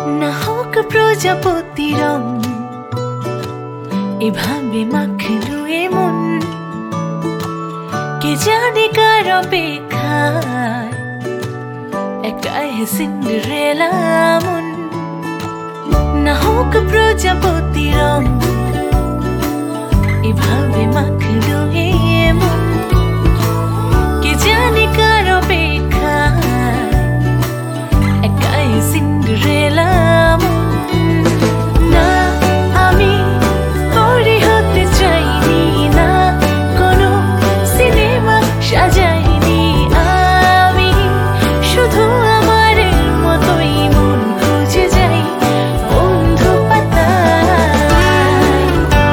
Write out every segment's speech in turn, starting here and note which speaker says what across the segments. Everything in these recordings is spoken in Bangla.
Speaker 1: না হোক প্রজাপতি রং এভাবে মাখলো এমন, কে জানে কার অপেক্ষায় একাই সিন্ডারেলা মন। না হোক প্রজাপতি রং এভাবে মাখলো এমন, কে জানে কার অপেক্ষায় একাই সিন্ডারেলা মন। না আমি পরি হতে চাইনি, না কোনো সিনেমা সাজাইনি, আমি শুধু আমার মতোই মন খুঁজে যাই বন্ধু পাতায়।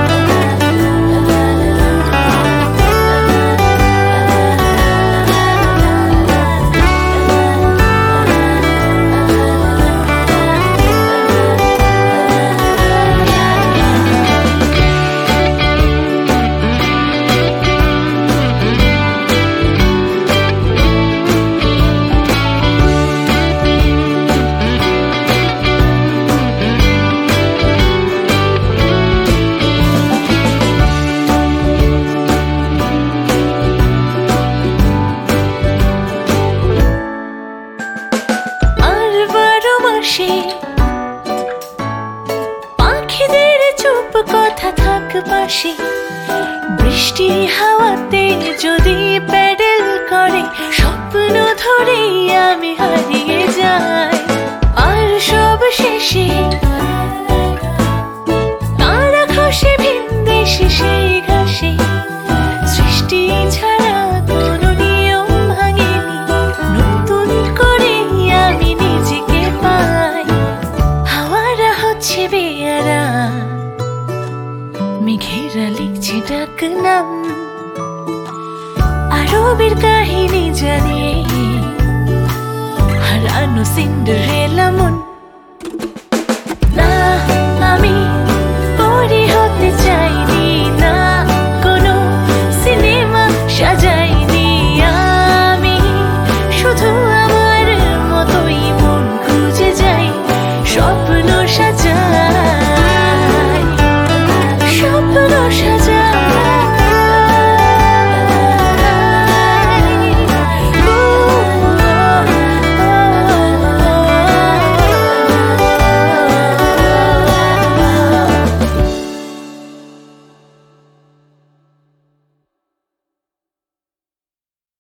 Speaker 1: পাখিদের চুপ কথা থাক পাশে, বৃষ্টি হাওয়াতে যদি প্যাডেল করে স্বপ্ন ধরে আমি হারিয়ে যাই। আর সব শেষে তারা খসে ভিনদেশে সেই ঘাসে, সৃষ্টি ছাড়া কোনো নিয়ম ভাঙেনি, নতুন করে আমি নিজেকে পাই। হাওয়ারা হচ্ছে বেয়ারা, মেঘেরা লিখছে ডাক নাম, আরবের কাহিনী জানে হারানো সিন্ডারেলা মন।